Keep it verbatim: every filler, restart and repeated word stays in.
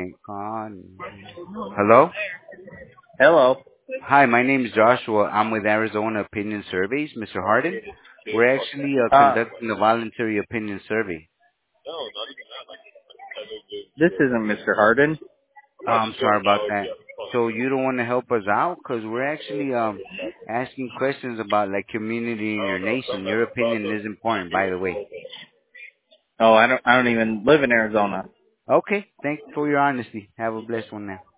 my God. Hello? Hello. Hi, my name is Joshua. I'm with Arizona Opinion Surveys. mister Harden, we're actually uh, Uh, conducting a voluntary opinion survey. this isn't Mister Harden. Oh, I'm sorry about that. So you don't want to help us out? Because we're actually um asking questions about like community in your nation. Your opinion is important, by the way. Oh, I don't. I don't even live in Arizona. Okay, thanks for your honesty. Have a blessed one now.